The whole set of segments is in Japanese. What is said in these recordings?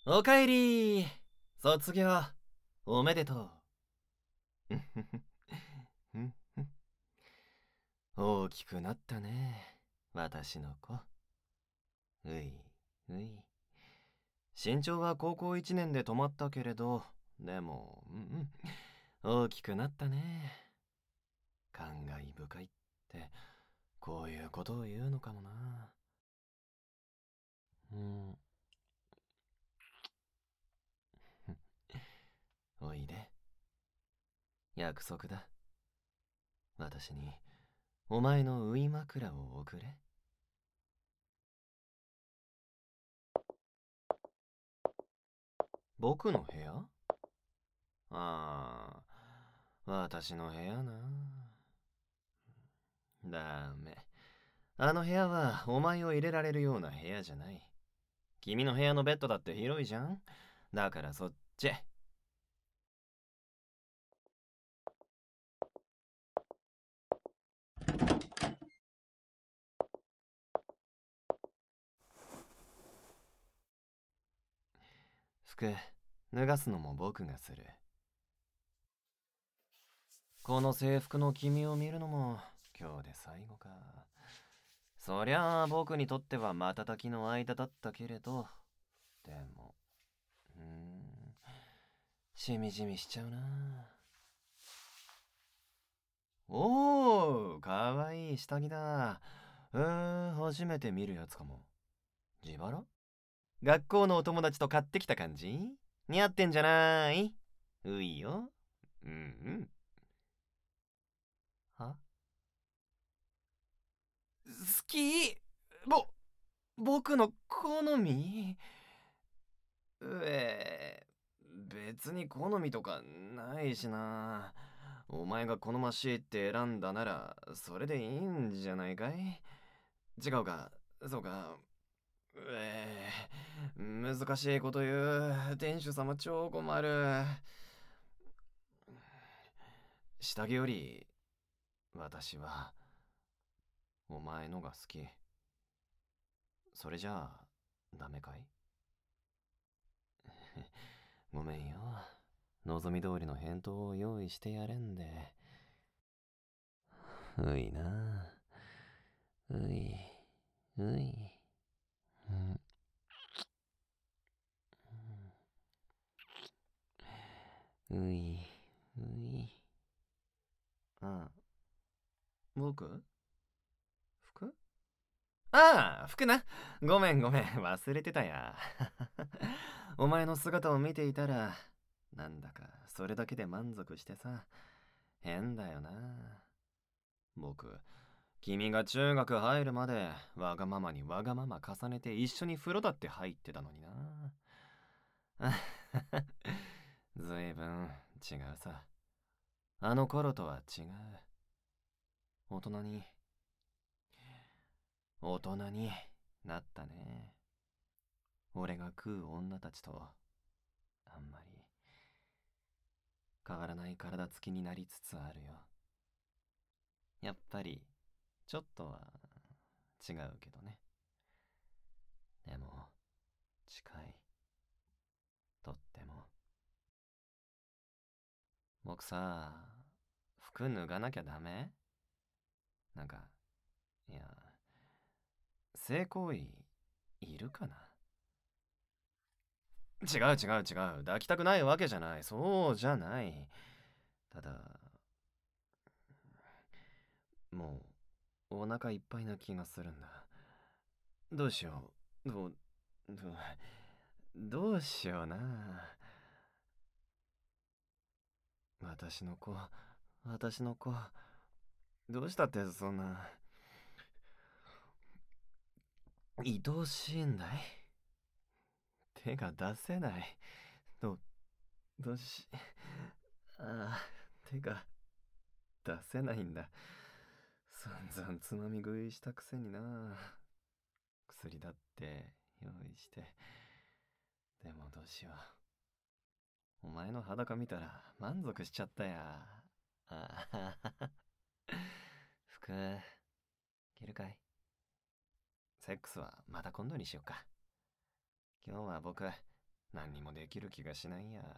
おかえり。卒業おめでとう。大きくなったね、私の子。ういうい。身長は高校1年で止まったけれど、でも、大きくなったね。感慨深いって、こういうことを言うのかもな。うん。おいで。約束だ。私に、お前のウイ枕を送れ。僕の部屋？ああ、私の部屋な。ダメ。あの部屋はお前を入れられるような部屋じゃない。君の部屋のベッドだって広いじゃん。だからそっち。服、脱がすのも僕がする。この制服の君を見るのも今日で最後か。そりゃあ僕にとっては瞬きの間だったけれど、でも、しみじみしちゃうな。おー、かわいい下着だ。初めて見るやつかも。自腹？学校のお友達と買ってきた感じ？似合ってんじゃない？ういよ。うんうん。は？好き？ぼ、僕の好み？別に好みとかないしな。お前が好ましいって選んだなら、それでいいんじゃないかい？違うか、そうか。難しいこと言う。店主様超困る。下着より、私は、お前のが好き。それじゃあ、ダメかい？ごめんよ。望み通りの返答を用意してやれんで。ういな。うい、うい。うん、うい、うい。ああ、僕？服？ああ、服な。ごめんごめん、忘れてたや。お前の姿を見ていたら、なんだかそれだけで満足してさ。変だよな。僕、君が中学入るまでわがままにわがまま重ねて一緒に風呂だって入ってたのにな。ずいぶん違うさ。あの頃とは違う。大人に、大人になったね。俺が食う女たちと、あんまり変わらない体つきになりつつあるよ。やっぱり、ちょっとは違うけどね。でも、近い。とっても。僕さ、服脱がなきゃダメ？なんか、いや、性行為、いるかな？違う違う違う。抱きたくないわけじゃない。そうじゃない。ただ、もう、お腹いっぱいな気がするんだ。どうしよう。どどうしような。私の子、私の子。どうしたってそんな、愛おしいんだい？手が出せない。ど、どうし、ああ、手が出せないんだ。散々つまみ食いしたくせにな。薬だって用意して。でもどうしよう。お前の裸見たら満足しちゃったや。あはは。服、着るかい？セックスはまた今度にしようか。今日は僕、 何にもできる気がしないや。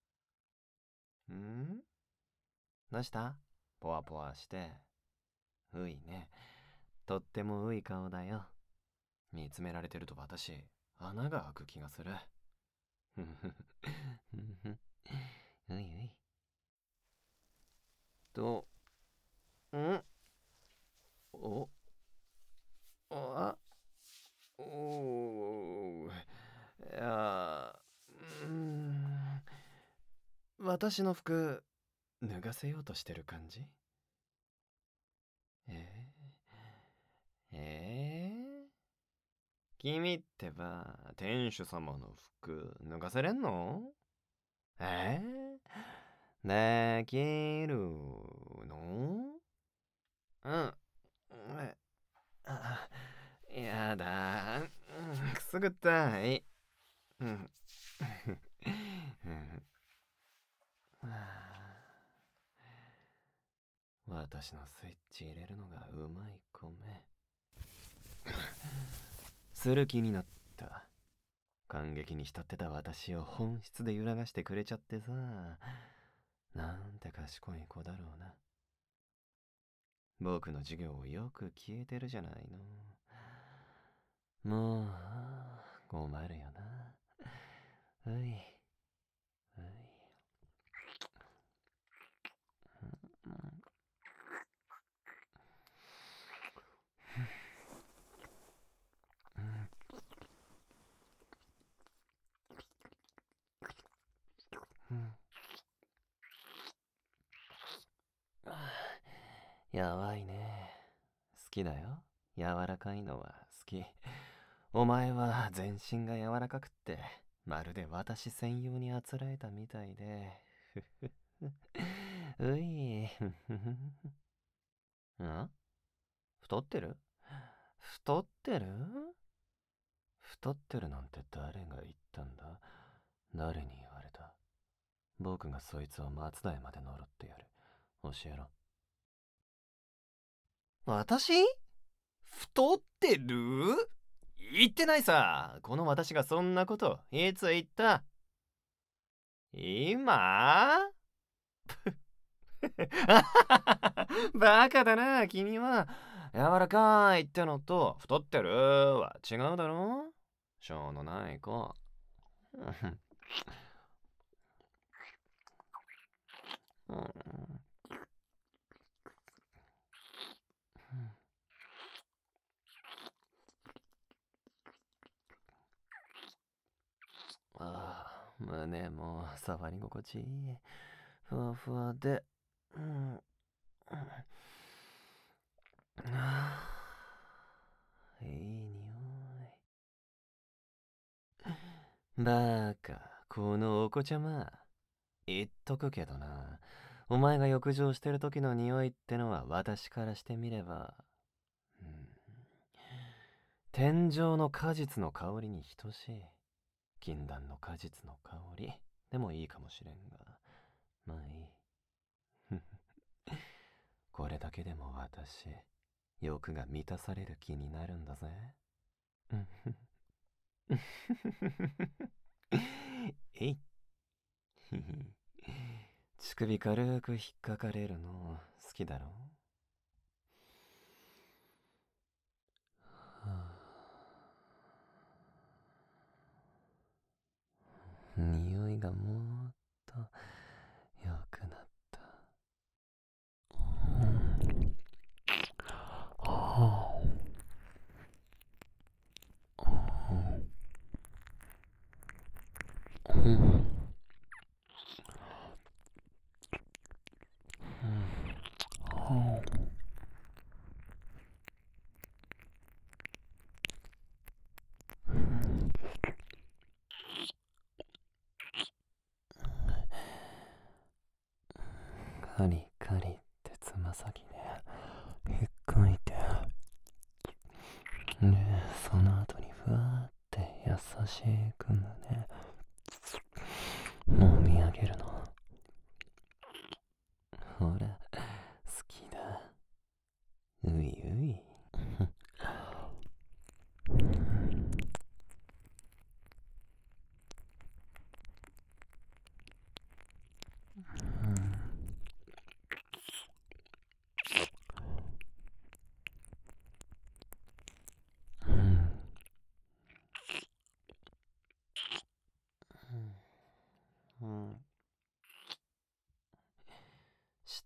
ん？どうした？ポワポワして。ういね。とってもうい顔だよ。見つめられてると私、穴が開く気がする。ふふふ。ういうい。と、んお、あ、おー、いや、私の服、脱がせようとしてる感じ？え君ってば、店主様の服、脱がせれんの？できるの？うん。あ、やだ。くすぐったい。うん。私のスイッチ入れるのがうまい米。する気になった。感激に浸ってた私を本質で揺らがしてくれちゃってさ。なんて賢い子だろうな。僕の授業をよく消えてるじゃないの。もう、困るよな。うい、うい。やばいね。好きだよ。柔らかいのは好き。お前は全身が柔らかくって、まるで私専用にあつらえたみたいで。うい。ん？太ってる？太ってる？太ってるなんて誰が言ったんだ？誰に言われた？僕がそいつを松田へまで呪ってやる。教えろ。私？太ってる？言ってないさ。この私がそんなこといつ言った？今？バカだな君は。柔らかいってのと太ってるは違うだろ？しょうのない子。ああ、胸も触り心地いい。ふわふわで。いい匂い。バカ、このお子ちゃま。言っとくけどな。お前が浴場してる時の匂いってのは私からしてみれば、天上の果実の香りに等しい。禁断の果実の香りでもいいかもしれんが、まあいい。これだけでも私、欲が満たされる気になるんだぜ。えい。乳首軽く引っかかれるの好きだろ？匂いがもっと良くなった。カリカリってつま先で引っかいて、でその後にふわって優しく胸もみ上げるの。ほら、好きだ。ういうい。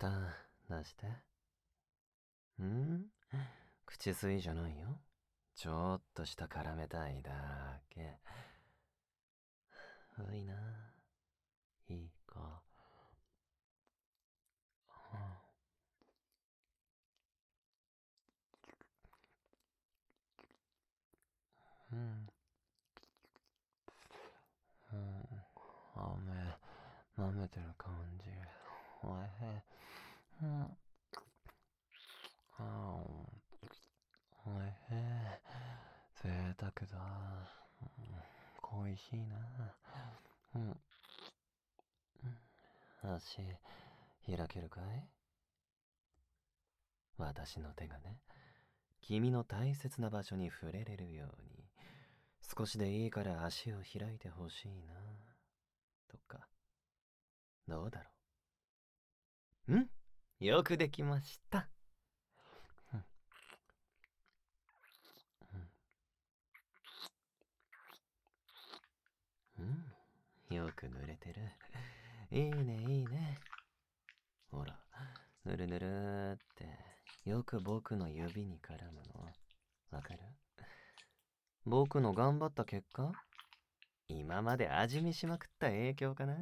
舌出して。ん？口吸いじゃないよ。ちょっとした絡めたいだけ。ういな。いいか。うん。うん。舐めてる感じ。おいしい。うん。おいしい。贅沢だ。恋しいな。うん。足、開けるかい？私の手がね、君の大切な場所に触れれるように、少しでいいから足を開いてほしいな。とか、どうだろう？よくできました。うん。よく濡れてる。いいね、いいね。ほら、ぬるぬるって、よく僕の指に絡むの。わかる？僕の頑張った結果？今まで味見しまくった影響かな。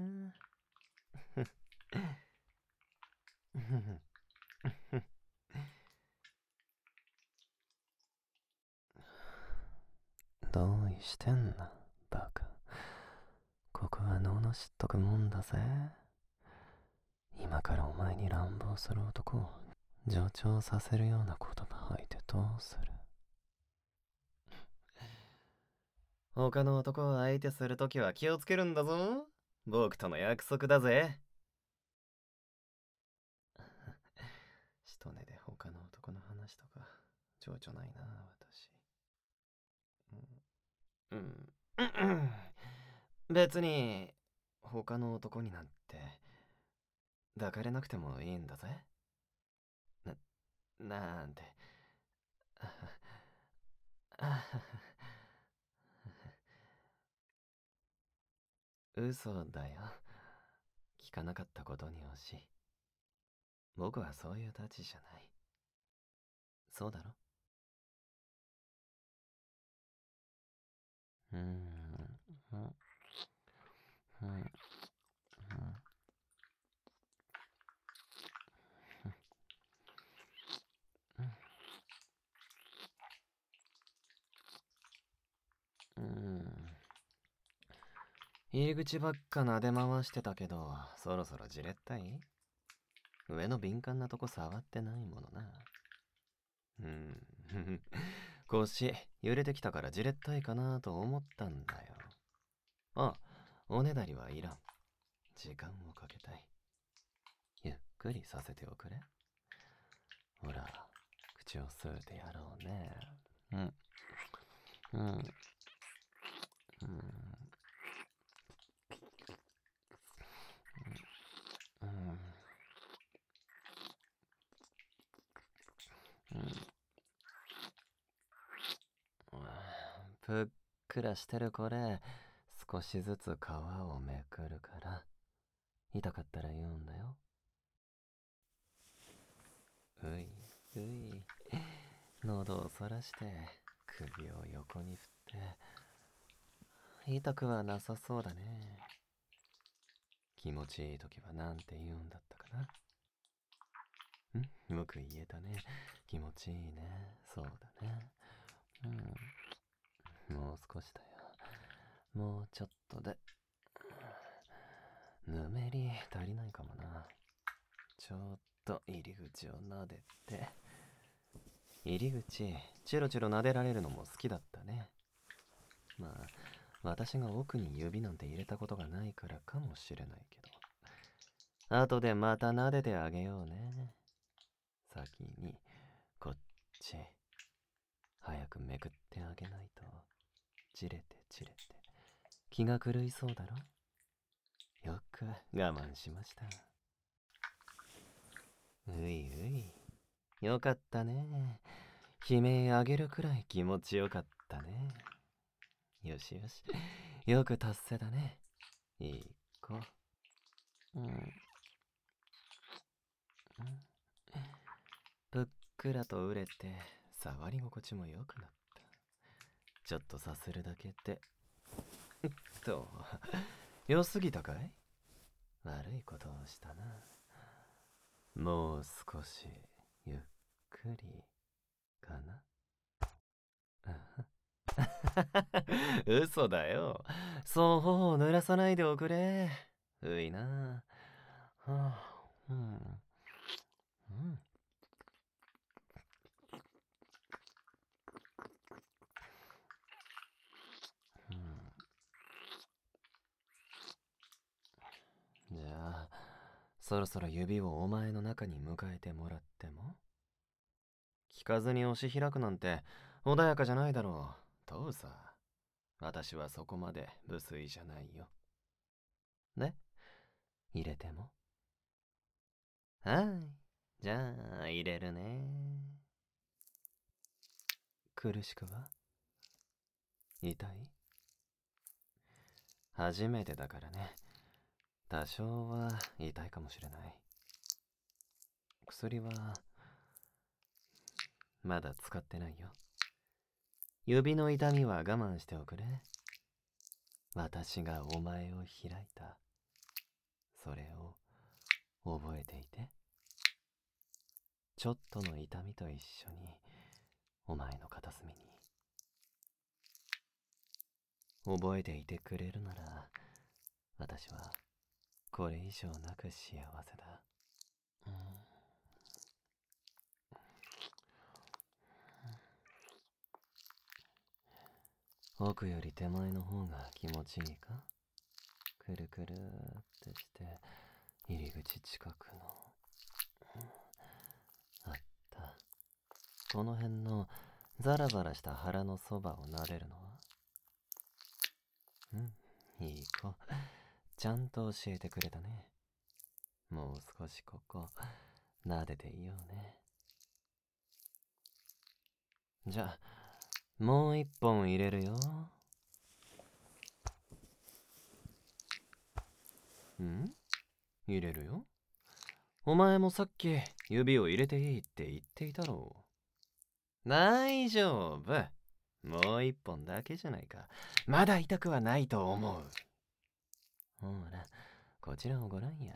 同意してんな、バカ。ここは罵っとくもんだぜ。今からお前に乱暴する男を助長させるような言葉吐いてどうする？他の男を相手するときは気をつけるんだぞ。僕との約束だぜ。一目で他の男の話とか情緒ないな、私。うん。別に他の男になんて抱かれなくてもいいんだぜ。なんて。嘘だよ。聞かなかったことにをし。僕はそういうたちじゃない。そうだろ？うーん。うん。うん。うん。入り口ばっか撫で回してたけど、そろそろじれったい？上の敏感なとこ触ってないものな。腰揺れてきたからじれったいかなと思ったんだよ。あ、おねだりはいらん。時間をかけたい。ゆっくりさせておくれ。ほら、口を吸うてやろうね。うん。うん。うん。うん。うん。ぷっくらしてるこれ、少しずつ皮をめくるから、痛かったら言うんだよ。ういうい。喉をそらして、首を横に振って、痛くはなさそうだね。気持ちいい時はなんて言うんだったかな？よく言えたね。気持ちいいね。そうだね。もう少しだよ。もうちょっとで。ぬめり足りないかもな。ちょっと入り口を撫でて。入り口、チロチロ撫でられるのも好きだったね。まあ、私が奥に指なんて入れたことがないからかもしれないけど。後でまた撫でてあげようね。先に、こっち。早くめくってあげないと。じれてじれて。気が狂いそうだろ？よく我慢しました。ういうい。よかったね。悲鳴あげるくらい気持ちよかったね。よしよし。よく達成だね。いい子。うん。 くらと熟れて触り心地も良くなった。ちょっとさするだけでと良すぎたかい？悪いことをしたな。もう少しゆっくりかな。嘘だよ。そう頬を濡らさないでおくれ。ういな。はあ、うん。うん。じゃあ、そろそろ指をお前の中に迎えてもらっても？聞かずに押し開くなんて穏やかじゃないだろう。どうさ。私はそこまで無粋じゃないよ。ね？入れても？はい。じゃあ、入れるね。苦しくは？痛い？初めてだからね。多少は痛いかもしれない。薬はまだ使ってないよ。指の痛みは我慢しておくれ。私がお前を開いた。それを覚えていて。ちょっとの痛みと一緒にお前の片隅に。覚えていてくれるなら私はこれ以上なく幸せだ。奥より手前の方が気持ちいいか？くるくるってして入り口近くのあった。この辺のザラザラした腹のそばを撫でるのは？いい子。ちゃんと教えてくれたね。もう少しここ撫でていようね。じゃあもう一本入れるよ。入れるよ。お前もさっき指を入れていいって言っていたろう。大丈夫。もう一本だけじゃないか。まだ痛くはないと思う。ほら、こちらをご覧や。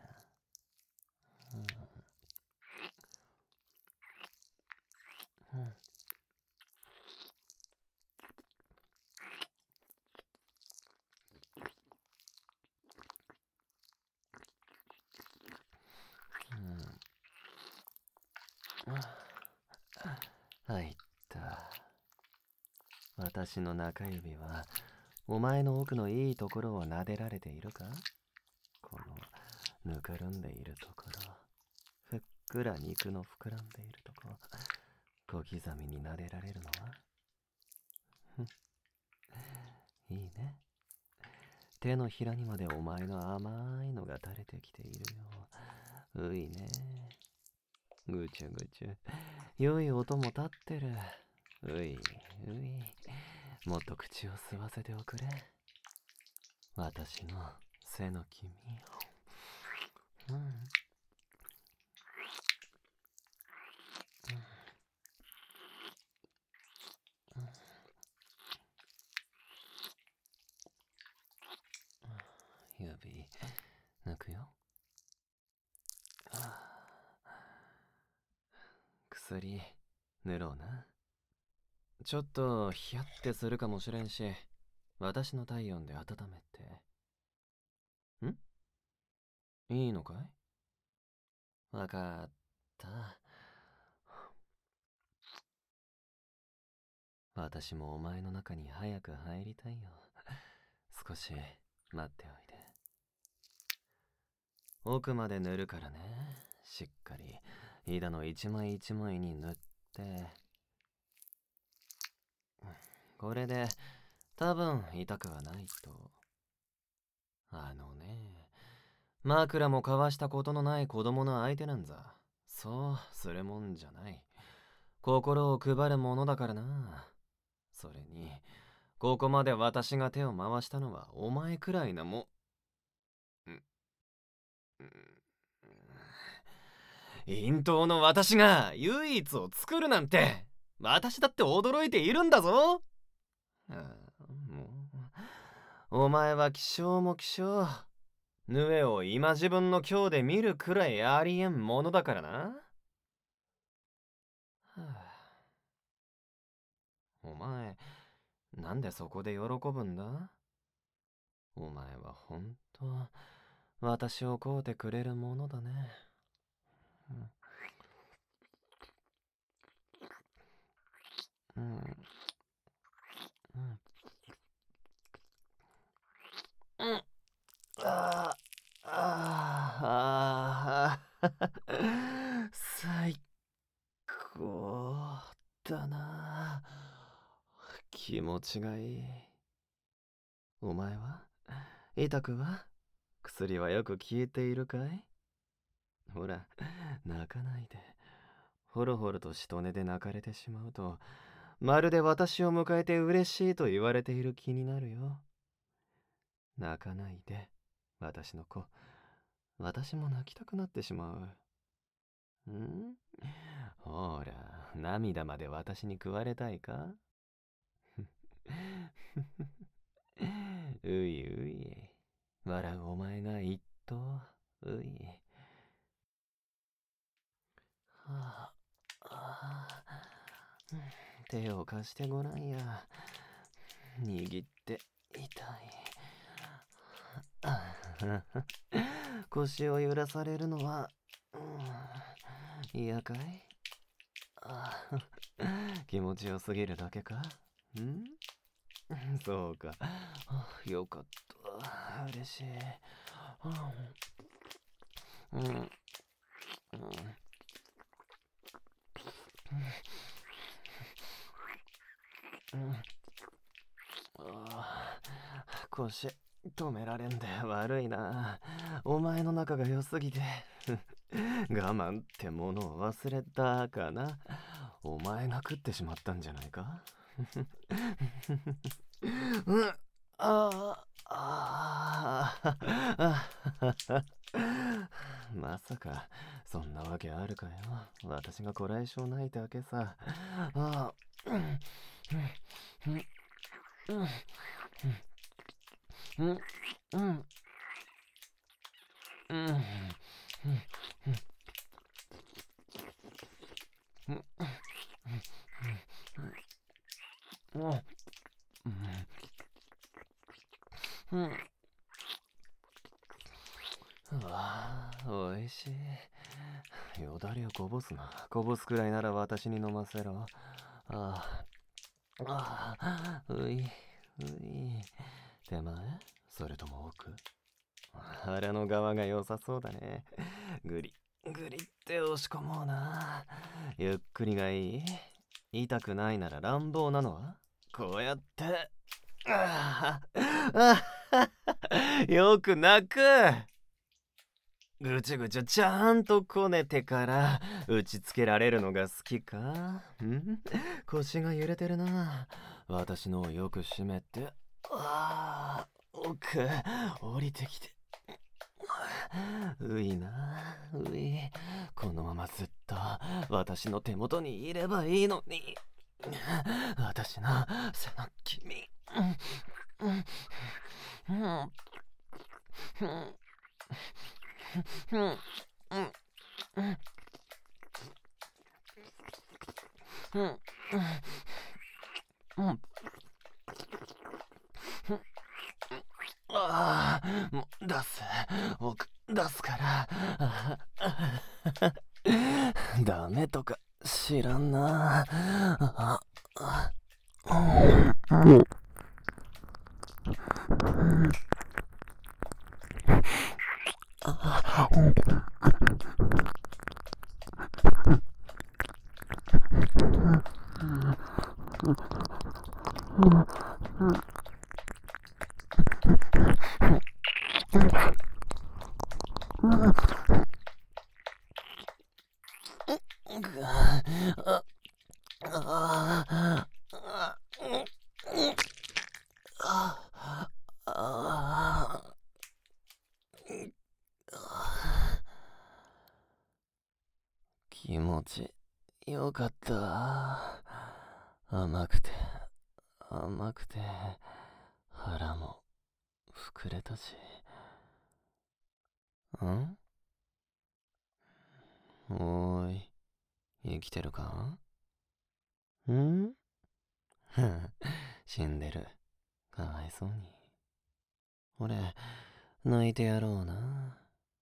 入った。私の中指はお前の奥のいいところを撫でられているか？このぬくるんでいるところ、ふっくら肉の膨らんでいるとこ、小刻みに撫でられるのはいいね。手のひらにまでお前の甘いのが垂れてきているよ。ういね。ぐちゅぐちゅ。良い音も立ってる。うい、うい。もっと口を吸わせておくれ。私の背の君。指、抜くよ。薬、塗ろうな。ちょっとヒヤってするかもしれんし、私の体温で温めて。いいのかい？わかった。私もお前の中に早く入りたいよ。少し待っておいで。奥まで塗るからね。しっかり板の一枚一枚に塗って。これで多分痛くはないと。あのね、枕も交わしたことのない子供の相手なんざそうするもんじゃない。心を配るものだからな。それにここまで私が手を回したのはお前くらいなもん。 陰頭の私が唯一を作るなんて、私だって驚いているんだぞ。もうお前は希少も希少。ヌエを今自分の今日で見るくらいありえんものだからな。お前、なんでそこで喜ぶんだ？お前はほんと、私を買うてくれるものだね。うん。ああ、最高だな。気持ちがいい。お前は？痛くは？薬はよく効いているかい？ほら、泣かないで。ほろほろとしとねで泣かれてしまうと、まるで私を迎えて嬉しいと言われている気になるよ。泣かないで、私の子。私も泣きたくなってしまう。ほら、涙まで私に食われたいか？ういうい。笑うお前が一等。うい。はあ、手を貸してごらんや。握って痛い。腰を揺らされるのは、嫌かい？気持ちよすぎるだけか？そうか。よかった。嬉しい。腰止められんで悪いな。お前の仲が良すぎて我慢ってものを忘れたかな。お前が食ってしまったんじゃないか？まさかそんなわけあるかよ。私がこらえ性ないだけさ。おいしい。よだれをこぼすな。こぼすくらいなら私に飲ませろ。うい。手前？それとも奥？腹の側が良さそうだね。ぐりって押し込もうな。ゆっくりがいい？痛くないなら乱暴なのは？こうやって。よく泣く。ぐちぐちちゃんとこねてから打ちつけられるのが好きか？腰が揺れてるな。私のをよく締めて。奥降りてきて。ういな、うい。このままずっと私の手元にいればいいのに。私の背の君。もう出す。僕出すから。ダメとか知らんな。 よかった。甘くて、腹も膨れたし。んおーい、生きてるか？ん死んでる。かわいそうに。俺、泣いてやろうな。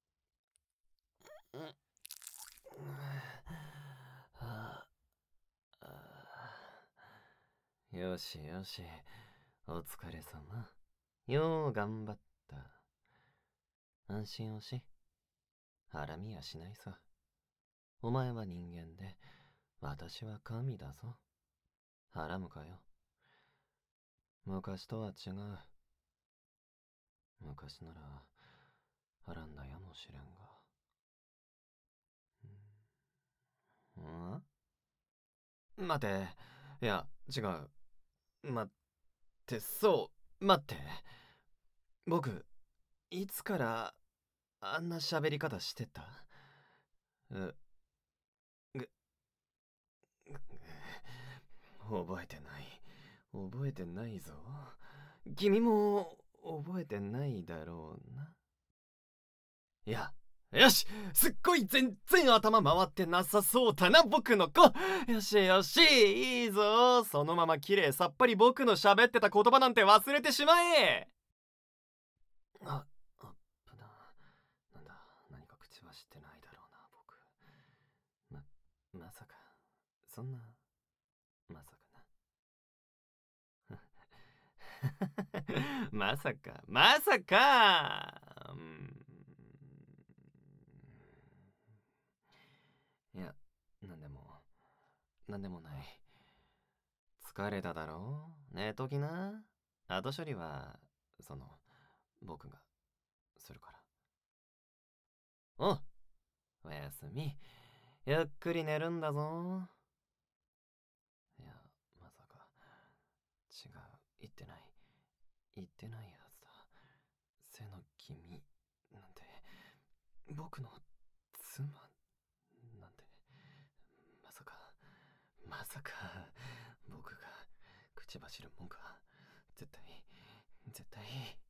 よしよし、お疲れ様。よう頑張った。安心をし、ハみやしないさ。お前は人間で、私は神だぞ。ハラムかよ。昔とは違う。昔なら、ハラんだやもしれんが。待て。いや、違う。待って、待って。僕、いつからあんな喋り方してた？う、ぐ、覚えてない。覚えてないぞ。君も覚えてないだろうな。いや、よし、すっごい全然頭回ってなさそうだな、僕の子。よしよし、いいぞ。そのまま綺麗さっぱり僕の喋ってた言葉なんて忘れてしまえ。あ、あっぶな。なんだ、何か口は知ってないだろうな、僕。まさか、そんな、まさかな。まさか、まさか。いや、なんでもない。疲れただろ？寝ときな。後処理は、僕がするから。おやすみ。ゆっくり寝るんだぞ。いや、まさか。違う。言ってないはずだ。背の君なんて、僕の妻なんて、まさか、まさか、僕が口走るもんか。絶対、